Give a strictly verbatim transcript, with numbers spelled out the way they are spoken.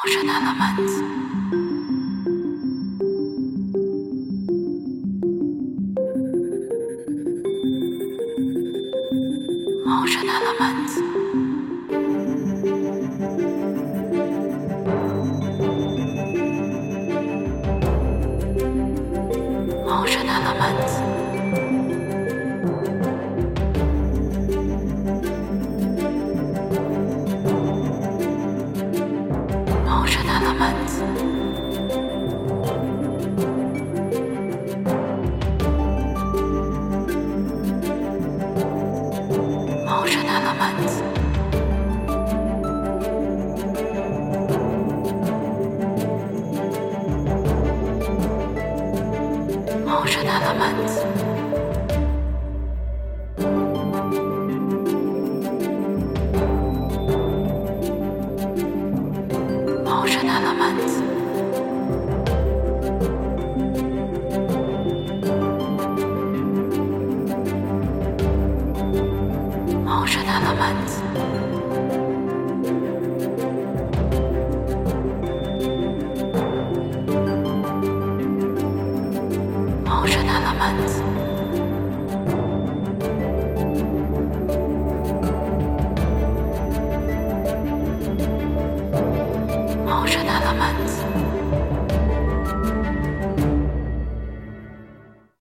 Motion elements. Motion elements. Motion elements. Motion elements. Motion elements. Motion elements. Motion elements. Motion elements. Motion elements. Motion elements.